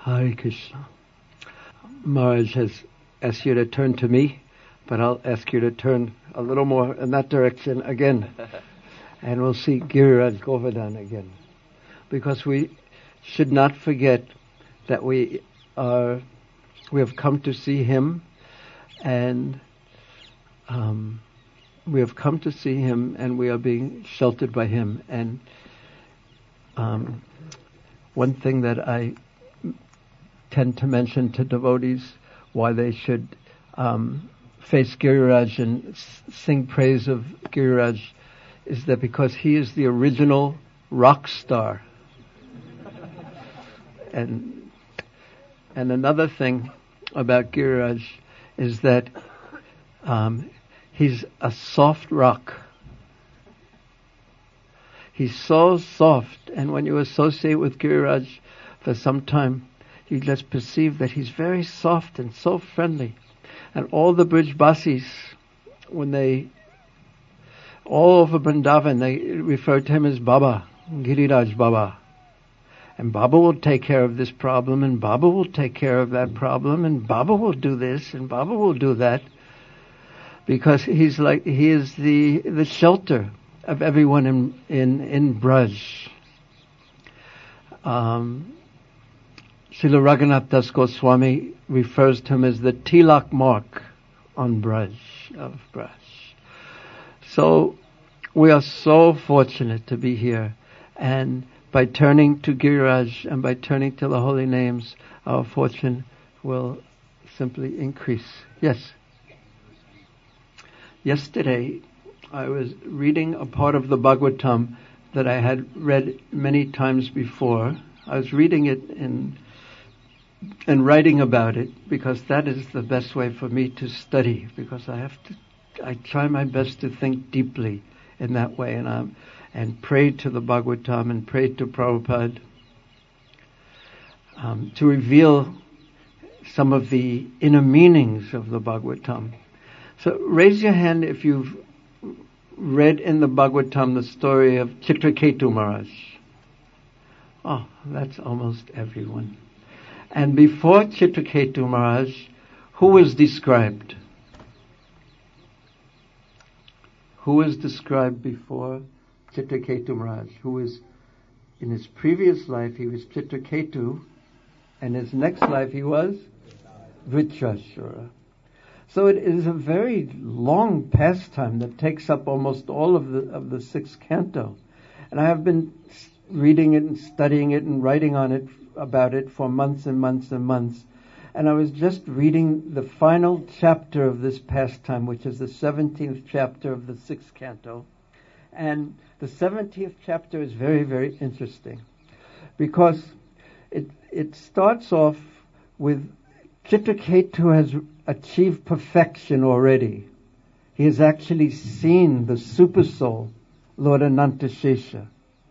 Hare Krishna. Maharaj has asked you to turn to me, but I'll ask you to turn a little more in that direction again. And we'll see Giriraj Govardhan again. Because we should not forget that we have come to see him, and we have come to see him, and we are being sheltered by him. And one thing that I tend to mention to devotees, why they should face Giriraj and sing praise of Giriraj, is that because he is the original rock star. And another thing about Giriraj is that he's a soft rock. He's so soft, and when you associate with Giriraj for some time, you just perceive that he's very soft and so friendly. And all the Brijbasis, all over Vrindavan, they refer to him as Baba, Giriraj Baba. And Baba will take care of this problem, and Baba will take care of that problem, and Baba will do this, and Baba will do that. Because he is the shelter of everyone in Braj. Srila Raghunath Das Goswami refers to him as the tilak mark on Braj, of Braj. So we are so fortunate to be here, and by turning to Giriraj and by turning to the holy names, our fortune will simply increase. Yes. Yesterday, I was reading a part of the Bhagavatam that I had read many times before. I was reading it and writing about it, because that is the best way for me to study, because I try my best to think deeply in that way, and pray to the Bhagavatam and pray to Prabhupada to reveal some of the inner meanings of the Bhagavatam. So raise your hand if you've read in the Bhagavatam the story of Chitraketu Maharaj. Oh, that's almost everyone. And before Chitraketu Maharaj, who was described? Who was described before Chitraketu Maharaj? Who was, in his previous life, he was Chitraketu, and his next life he was Vritrashura. So it is a very long pastime that takes up almost all of the sixth canto. And I have been reading it and studying it and writing about it for months and months and months. And I was just reading the final chapter of this pastime, which is the 17th chapter of the sixth canto. And the 17th chapter is very, very interesting, because it starts off with Chitraketu has achieved perfection already. He has actually seen the super soul, Lord Anantashesha.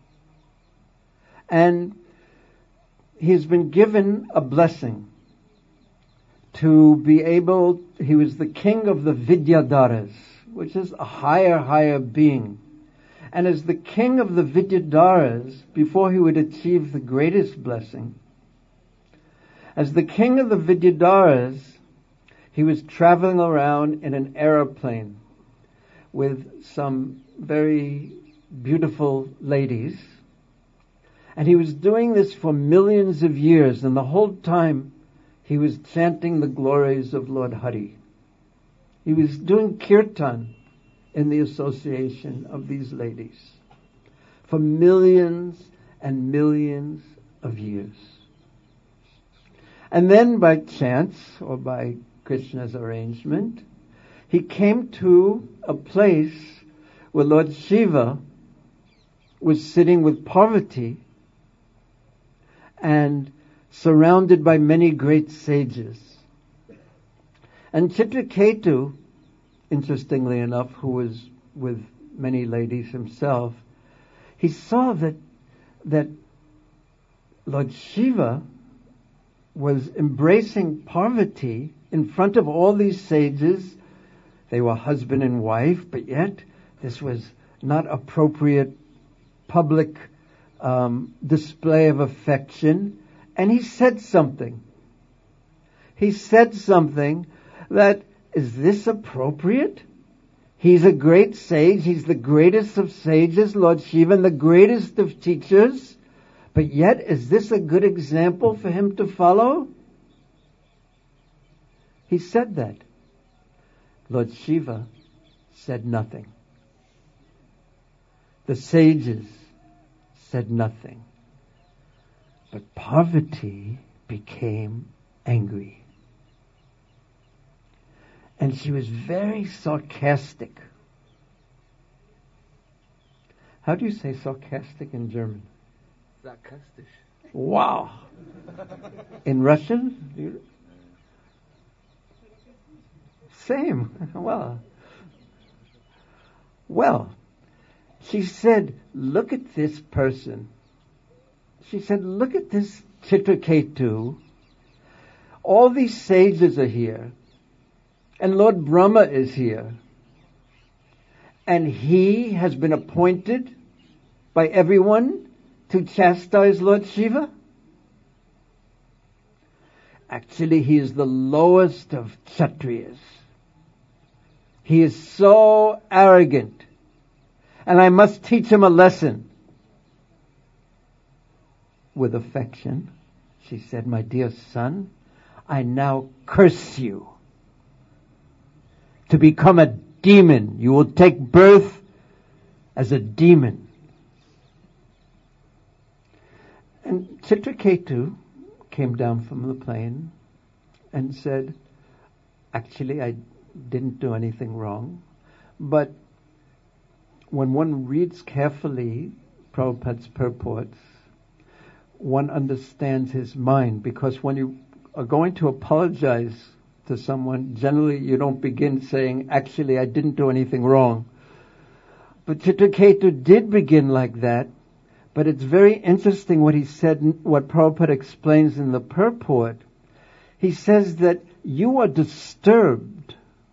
And he's been given a blessing to be able, he was the king of the Vidyadharas, which is a higher being. And as the king of the Vidyadharas, before he would achieve the greatest blessing, as the king of the Vidyadharas, he was traveling around in an aeroplane with some very beautiful ladies. And he was doing this for millions of years, and the whole time he was chanting the glories of Lord Hari. He was doing kirtan in the association of these ladies for millions and millions of years. And then by chance, or by Krishna's arrangement, he came to a place where Lord Shiva was sitting with Parvati and surrounded by many great sages. And Chitraketu, interestingly enough, who was with many ladies himself, he saw that Lord Shiva was embracing Parvati in front of all these sages. They were husband and wife, but yet this was not appropriate public display of affection. And he said something. He said something that, is this appropriate? He's a great sage. He's the greatest of sages, Lord Shiva, and the greatest of teachers. But yet, is this a good example for him to follow? He said that. Lord Shiva said nothing. The sages said nothing. But Parvati became angry. And she was very sarcastic. How do you say sarcastic in German? Sarkastisch. Wow. In Russian? Same. Well, she said, look at this person. She said, look at this Chitraketu. All these sages are here. And Lord Brahma is here. And he has been appointed by everyone to chastise Lord Shiva. Actually, he is the lowest of Kshatriyas. He is so arrogant. And I must teach him a lesson. With affection, she said, my dear son, I now curse you to become a demon. You will take birth as a demon. And Chitraketu came down from the plane and said, actually, I didn't do anything wrong. But when one reads carefully Prabhupada's purports, one understands his mind, because when you are going to apologize to someone, generally you don't begin saying, actually, I didn't do anything wrong. But Chitraketu did begin like that. But it's very interesting what he said, what Prabhupada explains in the purport. He says that you are disturbed.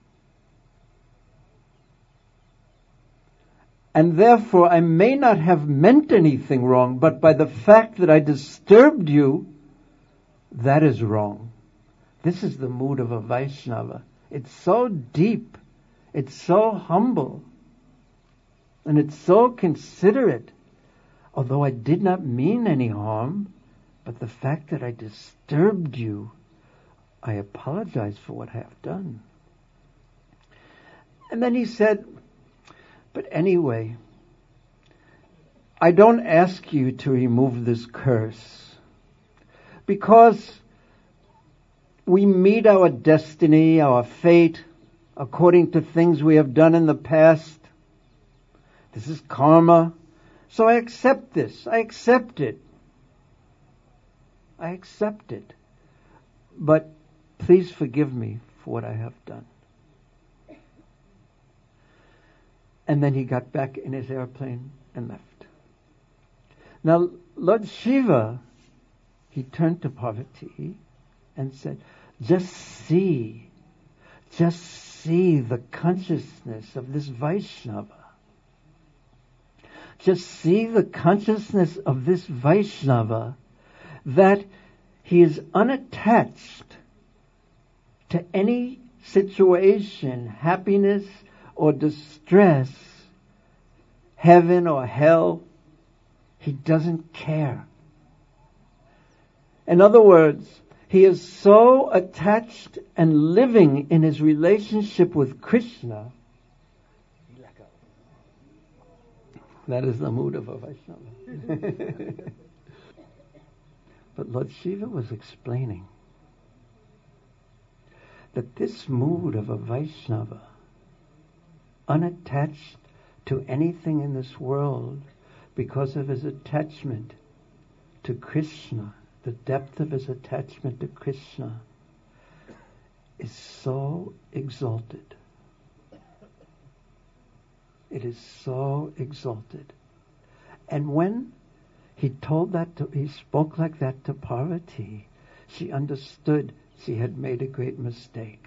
And therefore I may not have meant anything wrong, but by the fact that I disturbed you, that is wrong. This is the mood of a Vaishnava. It's so deep. It's so humble. And it's so considerate. Although I did not mean any harm, but the fact that I disturbed you, I apologize for what I have done. And then he said, but anyway, I don't ask you to remove this curse, because we meet our destiny, our fate, according to things we have done in the past. This is karma. So I accept this. I accept it. I accept it. But please forgive me for what I have done. And then he got back in his airplane and left. Now, Lord Shiva, he turned to Parvati and said, just see the consciousness of this Vaishnava. Just see the consciousness of this Vaishnava, that he is unattached to any situation, happiness or distress, heaven or hell. He doesn't care. In other words, he is so attached and living in his relationship with Krishna. That is the mood of a Vaishnava. But Lord Shiva was explaining that this mood of a Vaishnava, unattached to anything in this world because of his attachment to Krishna, the depth of his attachment to Krishna, is so exalted. It is so exalted. And when he spoke like that to Parvati, she understood she had made a great mistake.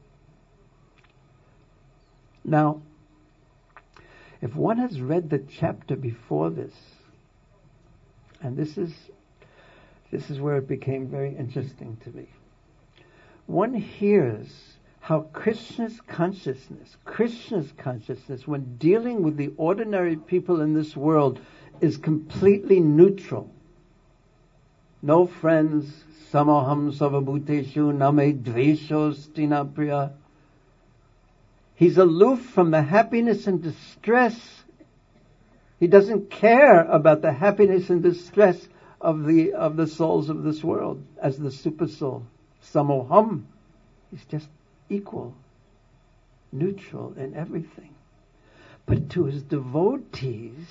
Now, if one has read the chapter before this, and this is this is where it became very interesting to me. One hears how Krishna's consciousness, when dealing with the ordinary people in this world, is completely neutral. No friends, samoham savabhuteshu name dvesho stinapriya. He's aloof from the happiness and distress. He doesn't care about the happiness and distress of the souls of this world as the super soul. Samoham. He's just equal, neutral in everything. But to his devotees,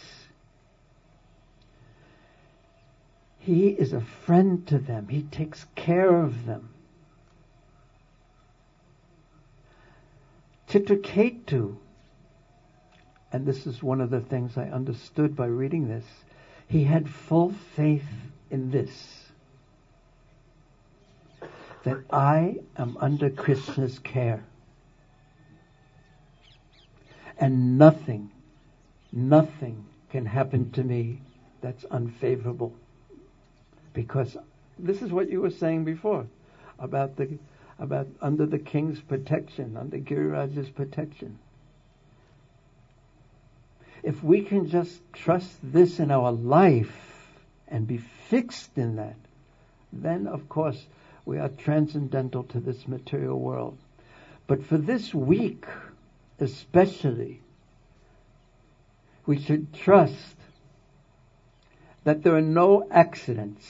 he is a friend to them. He takes care of them. Chitraketu, and this is one of the things I understood by reading this, he had full faith in this, that I am under Krishna's care. And nothing can happen to me that's unfavorable. Because this is what you were saying before about under the king's protection, under Giriraj's protection. If we can just trust this in our life and be fixed in that, then of course we are transcendental to this material world. But for this week especially, we should trust that there are no accidents,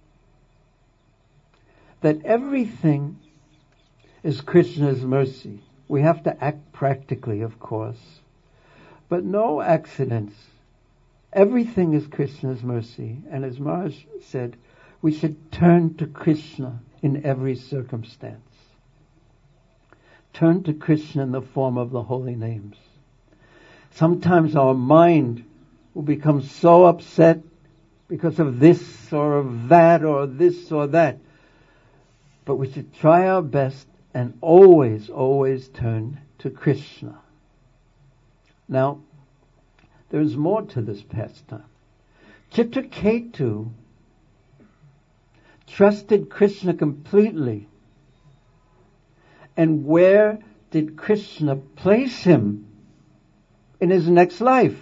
that everything is Krishna's mercy. We have to act practically, of course, but no accidents. Everything is Krishna's mercy. And as Maharaj said, we should turn to Krishna in every circumstance. Turn to Krishna in the form of the holy names. Sometimes our mind will become so upset because of this or of that or this or that. But we should try our best and always, always turn to Krishna. Now, there's more to this pastime. Chitraketu trusted Krishna completely. And where did Krishna place him in his next life?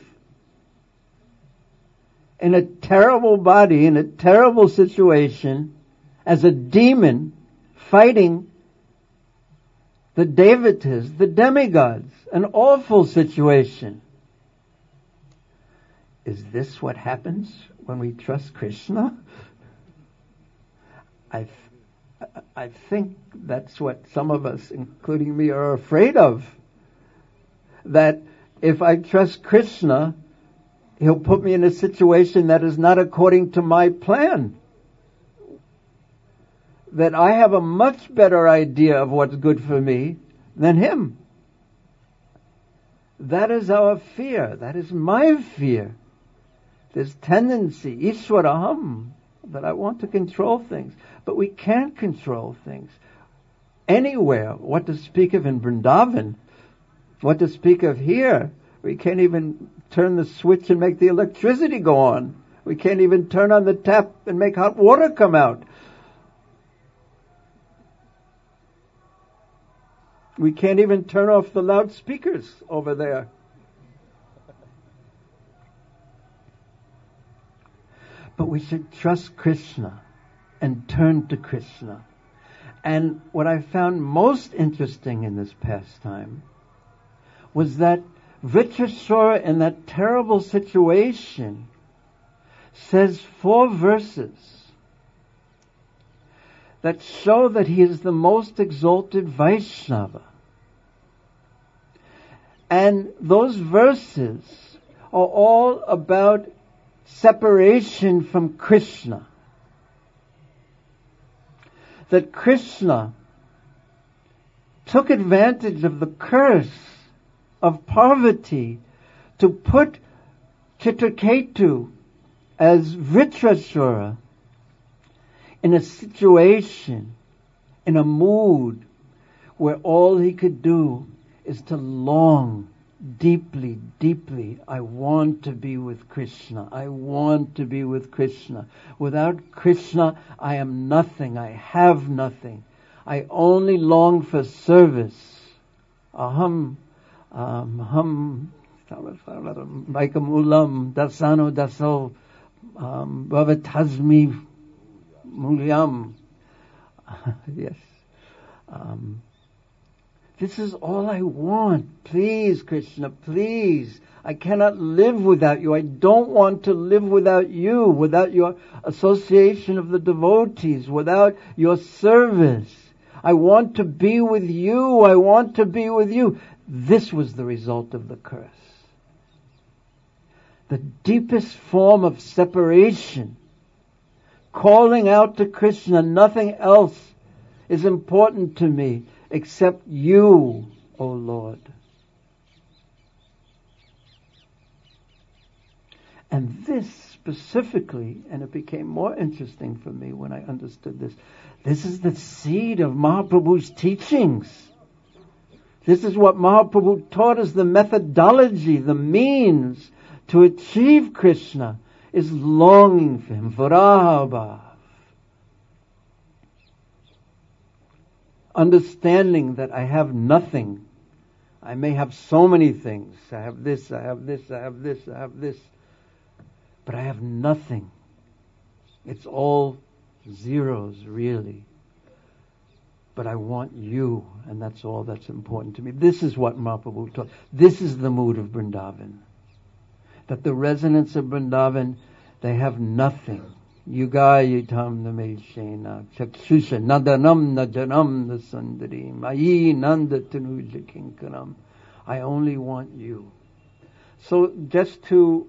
In a terrible body, in a terrible situation, as a demon fighting the devatas, the demigods. An awful situation. Is this what happens when we trust Krishna? I think that's what some of us, including me, are afraid of. That if I trust Krishna, He'll put me in a situation that is not according to my plan. That I have a much better idea of what's good for me than Him. That is our fear. That is my fear. This tendency, Ishwaraham, that I want to control things. But we can't control things. Anywhere, what to speak of in Vrindavan, what to speak of here, we can't even turn the switch and make the electricity go on. We can't even turn on the tap and make hot water come out. We can't even turn off the loudspeakers over there. But we should trust Krishna and turn to Krishna. And what I found most interesting in this pastime was that Vritrasura, in that terrible situation, says 4 verses that show that he is the most exalted Vaishnava. And those verses are all about separation from Krishna. That Krishna took advantage of the curse of Parvati to put Chitraketu as Vritrasura in a situation, in a mood where all he could do is to long deeply, deeply, I want to be with Krishna. I want to be with Krishna. Without Krishna, I am nothing. I have nothing. I only long for service. Aham Vaikamulam dasano daso bhavatasmi mulyam. Yes. This is all I want. Please, Krishna, please. I cannot live without you. I don't want to live without you, without your association of the devotees, without your service. I want to be with you. I want to be with you. This was the result of the curse. The deepest form of separation. Calling out to Krishna, nothing else is important to me except you, O Lord. And this specifically, and it became more interesting for me when I understood this, this is the seed of Mahaprabhu's teachings. This is what Mahaprabhu taught us, the methodology, the means to achieve Krishna is longing for him, Varabhav. Understanding that I have nothing. I may have so many things. I have this, I have this, I have this, I have this. But I have nothing. It's all zeros, really. But I want you, and that's all that's important to me. This is what Mahaprabhu taught. This is the mood of Vrindavan. That the residents of Vrindavan, they have nothing. Yugayitam nameshena chakshusha nadanam najanam nasundarim ayi nandatanuja kinkaram. I only want you. So just to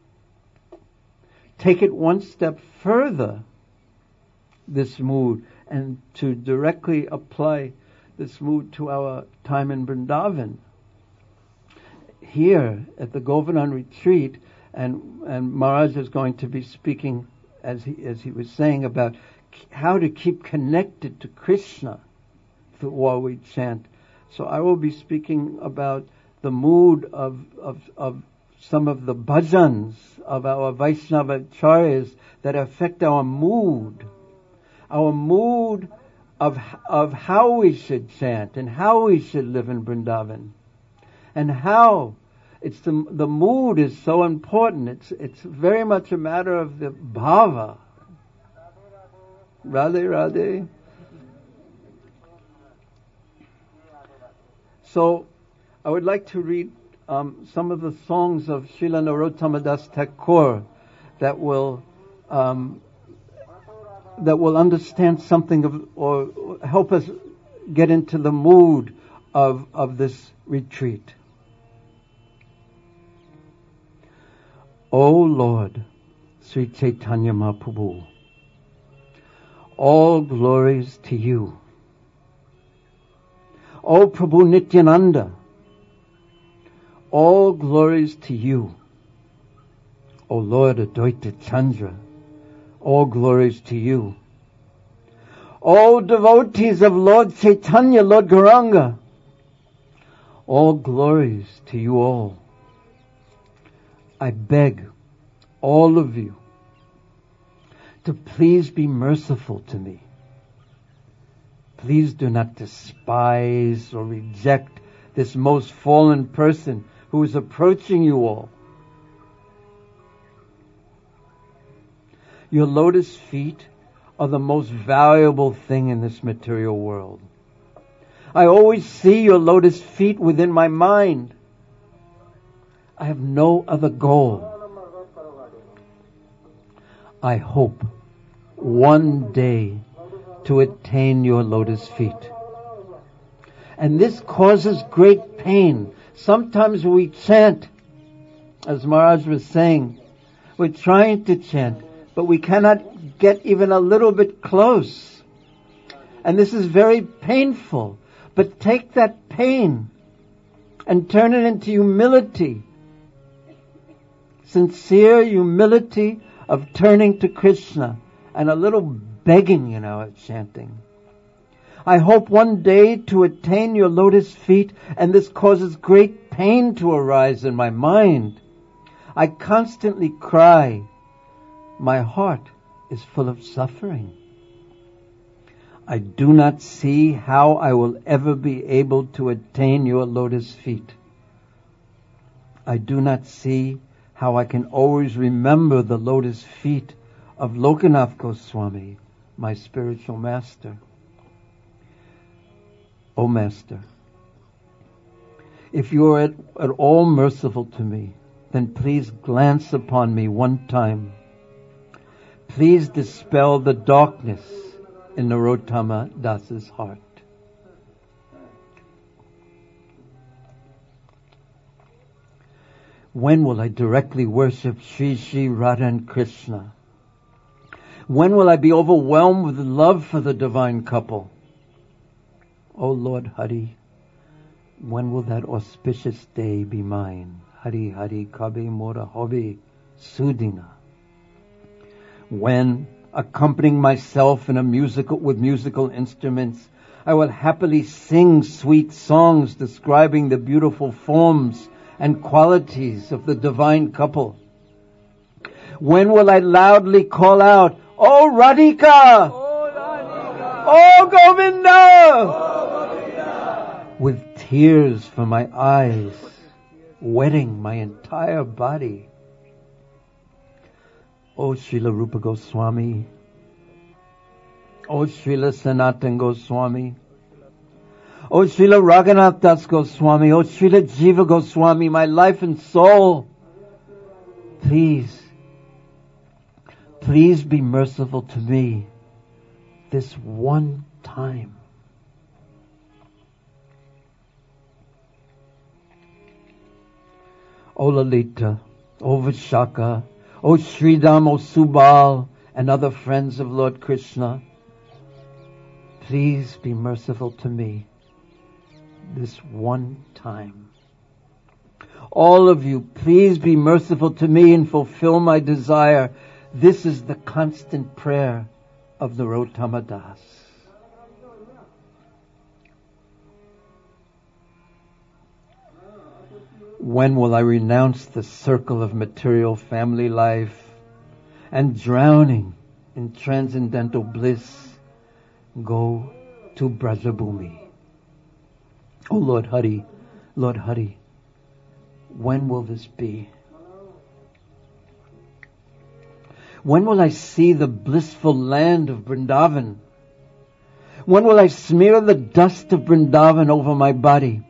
take it one step further, this mood, and to directly apply this mood to our time in Vrindavan. Here at the Govardhan retreat, and Maharaj is going to be speaking, as he was saying, about how to keep connected to Krishna while we chant. So I will be speaking about the mood of some of the bhajans of our Vaishnava acharyas that affect our mood of how we should chant and how we should live in Vrindavan, and how it's the mood is so important. It's very much a matter of the bhava. Radhe Radhe. So I would like to read some of the songs of Srila Narottama Das Thakur that will understand something of, or help us get into the mood of this retreat. O Lord, Sri Chaitanya Mahaprabhu, all glories to you. O Prabhu Nityananda, all glories to you. O Lord Advaita Chandra, all glories to you. All devotees of Lord Chaitanya, Lord Gauranga, all glories to you all. I beg all of you to please be merciful to me. Please do not despise or reject this most fallen person who is approaching you all. Your lotus feet are the most valuable thing in this material world. I always see your lotus feet within my mind. I have no other goal. I hope one day to attain your lotus feet. And this causes great pain. Sometimes we chant, as Maharaj was saying, we're trying to chant, but we cannot get even a little bit close. And this is very painful. But take that pain and turn it into humility. Sincere humility of turning to Krishna and a little begging in our chanting. I hope one day to attain your lotus feet, and this causes great pain to arise in my mind. I constantly cry. My heart is full of suffering. I do not see how I will ever be able to attain your lotus feet. I do not see how I can always remember the lotus feet of Lokanath Goswami, my spiritual master. O Master, if you are at all merciful to me, then please glance upon me one time. Please dispel the darkness in Narottama Das's heart. When will I directly worship Sri Sri Radha and Krishna? When will I be overwhelmed with love for the divine couple? O Lord Hari, when will that auspicious day be mine? Hari Hari Kabe Mora Hobi Sudina. When, accompanying myself with musical instruments, I will happily sing sweet songs describing the beautiful forms and qualities of the divine couple. When will I loudly call out, "Oh Radhika! Oh Govinda!" with tears from my eyes, wetting my entire body. O Srila Rupa Goswami, O Srila Sanatana Goswami, O Srila Raghunath Das Goswami, O Srila Jiva Goswami, my life and soul, please be merciful to me this one time. O Lalita, O Vishaka, O Sridham, O Subal, and other friends of Lord Krishna, please be merciful to me this one time. All of you, please be merciful to me and fulfill my desire. This is the constant prayer of Narottama Das. When will I renounce the circle of material family life and, drowning in transcendental bliss, go to Brajabhumi? Oh Lord Hari, when will this be? When will I see the blissful land of Vrindavan? When will I smear the dust of Vrindavan over my body?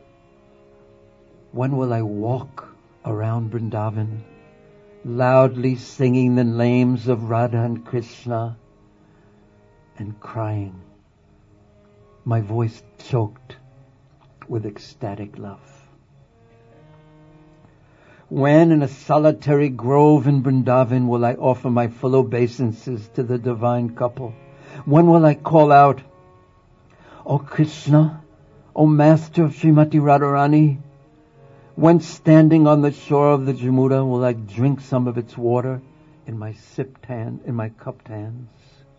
When will I walk around Vrindavan, loudly singing the names of Radha and Krishna and crying, my voice choked with ecstatic love? When in a solitary grove in Vrindavan will I offer my full obeisances to the divine couple? When will I call out, O Krishna, O Master of Srimati Radharani? When standing on the shore of the Jamuna will I drink some of its water in my cupped hands?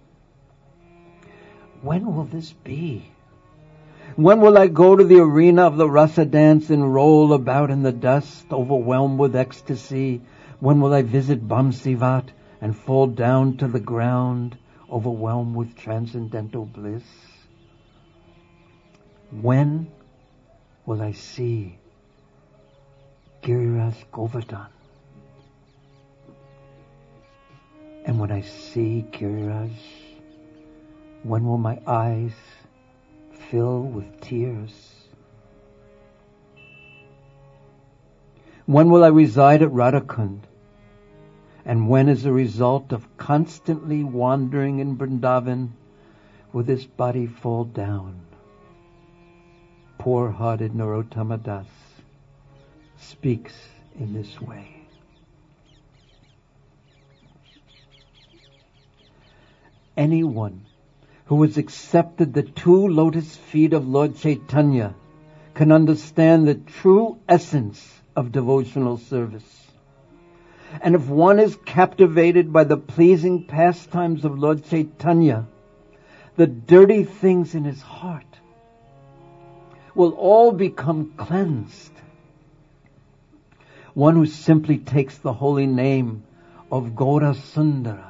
When will this be? When will I go to the arena of the rasa dance and roll about in the dust, overwhelmed with ecstasy? When will I visit Bamsivat and fall down to the ground, overwhelmed with transcendental bliss? When will I see Giriraj Govardhan? And when I see Giriraj, when will my eyes fill with tears? When will I reside at Radhakund? And when, as a result of constantly wandering in Vrindavan, will this body fall down? Poor-hearted Narottama Das speaks in this way. Anyone who has accepted the two lotus feet of Lord Chaitanya can understand the true essence of devotional service. And if one is captivated by the pleasing pastimes of Lord Chaitanya, the dirty things in his heart will all become cleansed one who simply takes the holy name of Gaura Sundara.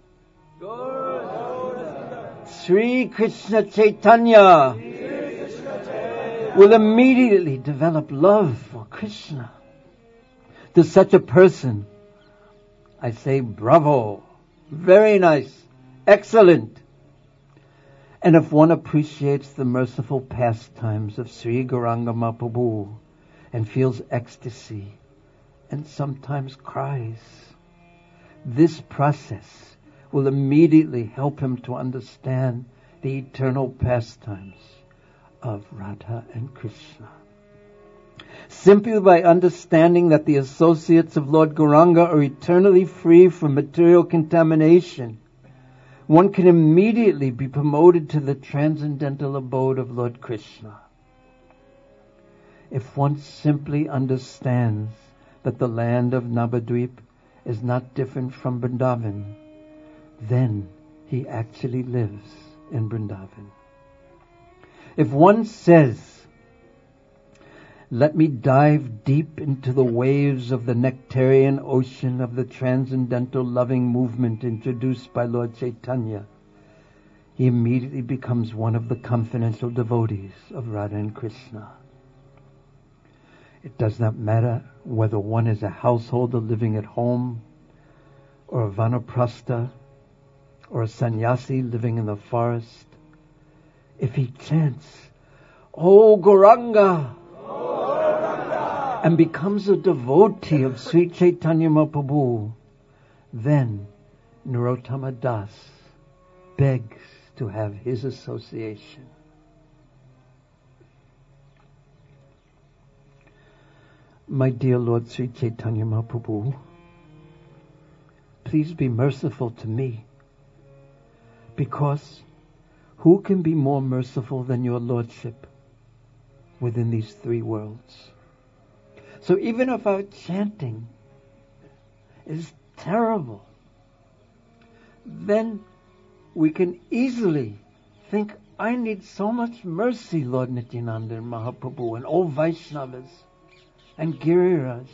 Sri Krishna Chaitanya will immediately develop love for Krishna. To such a person, I say bravo, very nice, excellent. And if one appreciates the merciful pastimes of Sri Gauranga Mahaprabhu and feels ecstasy and sometimes cries, this process will immediately help him to understand the eternal pastimes of Radha and Krishna. Simply by understanding that the associates of Lord Gauranga are eternally free from material contamination, one can immediately be promoted to the transcendental abode of Lord Krishna. If one simply understands that the land of Navadvip is not different from Vrindavan, then he actually lives in Vrindavan. If one says, let me dive deep into the waves of the nectarian ocean of the transcendental loving movement introduced by Lord Chaitanya, he immediately becomes one of the confidential devotees of Radha and Krishna. It does not matter whether one is a householder living at home, or a vanaprastha, or a sannyasi living in the forest. If he chants, "O Gauranga," and becomes a devotee of Sri Chaitanya Mahaprabhu, then Narottama Das begs to have his association. My dear Lord Sri Chaitanya Mahaprabhu, please be merciful to me, because who can be more merciful than your Lordship within these three worlds? So even if our chanting is terrible, then we can easily think, I need so much mercy, Lord Nityananda and Mahaprabhu and all Vaishnavas and Giriraj.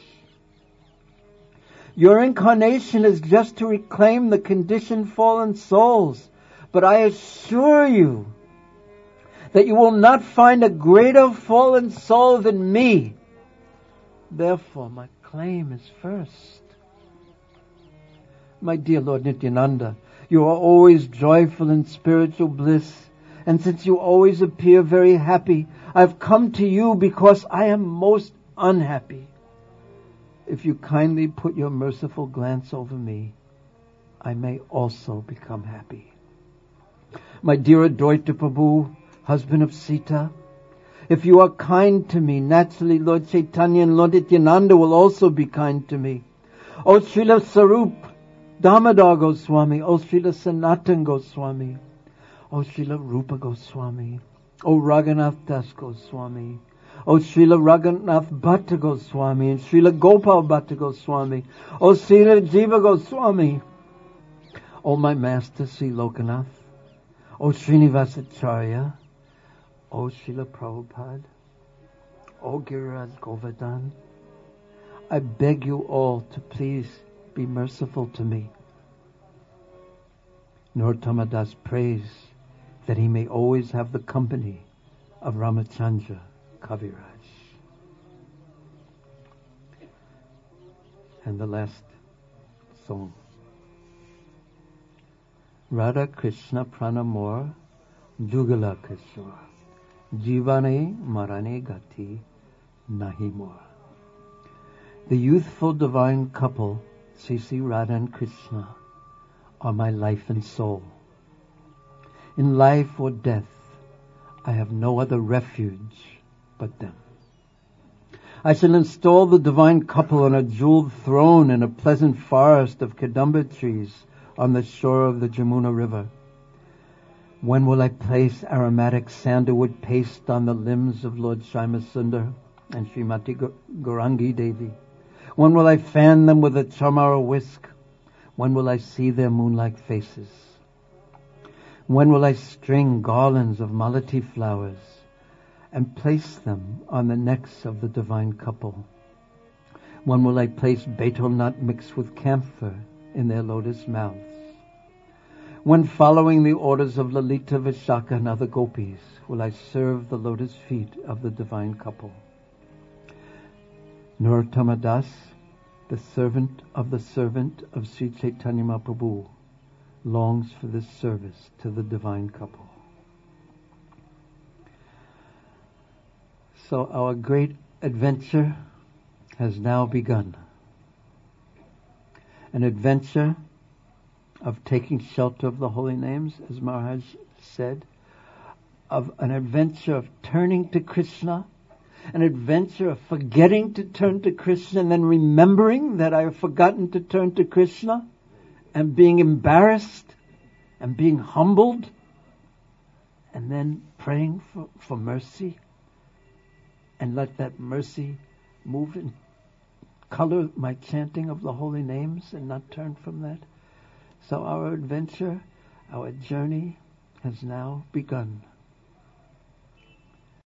Your incarnation is just to reclaim the conditioned fallen souls, but I assure you that you will not find a greater fallen soul than me. Therefore, my claim is first. My dear Lord Nityananda, you are always joyful in spiritual bliss, and since you always appear very happy, I've come to you because I am most unhappy. If you kindly put your merciful glance over me, I may also become happy. My dear Advaita Prabhu, husband of Sita, if you are kind to me, naturally Lord Chaitanya and Lord Nityananda will also be kind to me. O Srila Sarup Damodar Goswami, O Srila Sanatan Goswami, O Srila Rupa Goswami, O Raghunath Das Goswami, O Srila Raghunath Bhatta Goswami and Srila Gopal Bhatta Goswami, O Srila Jiva Goswami, O my master Sri Lokanath, O Srinivasacharya, O Srila Prabhupada, O Giriraj Govardhan, I beg you all to please be merciful to me. Narottama Das prays that he may always have the company of Ramachandra Kaviraj. And the last song. Radha Krishna Pranamor Jugala Kishore Jivane Marane Gati Nahi More. The youthful divine couple, Sri Radha and Krishna, are my life and soul. In life or death, I have no other refuge but them. I shall install the divine couple on a jeweled throne in a pleasant forest of Kadamba trees on the shore of the Jamuna River. When will I place aromatic sandalwood paste on the limbs of Lord Shyamasundar and Srimati Gaurangi Devi? When will I fan them with a chamara whisk? When will I see their moon-like faces? When will I string garlands of malati flowers and place them on the necks of the divine couple? When will I place betel nut mixed with camphor in their lotus mouths? When, following the orders of Lalita, Vishaka, and other gopis, will I serve the lotus feet of the divine couple? Narottama Das, the servant of Sri Chaitanya Mahaprabhu, longs for this service to the divine couple. So our great adventure has now begun. An adventure of taking shelter of the holy names, as Maharaj said, of an adventure of turning to Krishna, an adventure of forgetting to turn to Krishna and then remembering that I have forgotten to turn to Krishna, and being embarrassed and being humbled, and then praying for mercy, and let that mercy move and color my chanting of the holy names and not turn from that. So our adventure, our journey has now begun.